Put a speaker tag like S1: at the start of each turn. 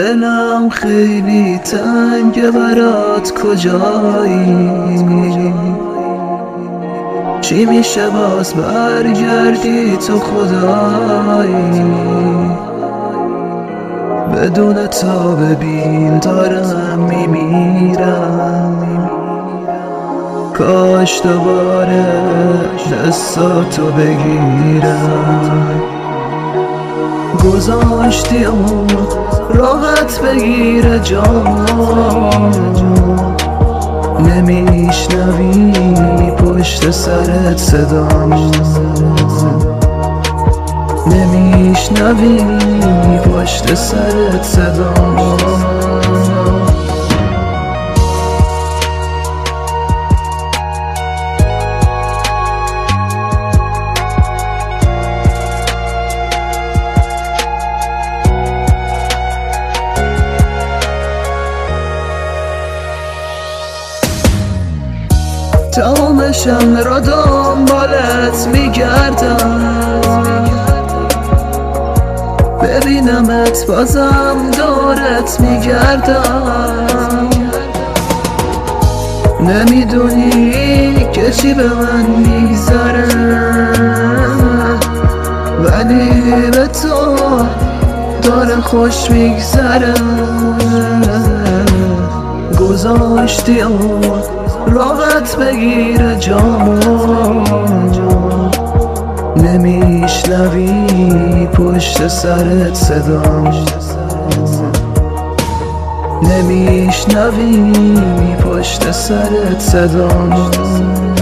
S1: دلم خیلی تنگه برات، کجایی؟ چی میشه باز برگردی تو خدایی؟ بدون تو ببین دارم میمیرم، کاش دوباره دستاتو بگیرم. گذاشتی راحت بگیره جام، نمیشنوی پشت سرت صدام، نمیشنوی پشت سرت صدام. تمامشم را دنبالت میگردم، ببینمت بازم دورت میگردم. نمیدونی که چی به من میگذره، ولی به تو داره خوش میگذره. گذاشتی راحت بگیره جامو، نمیشنوی پشت سرت صدام، نمیشنوی پشت سرت صدام.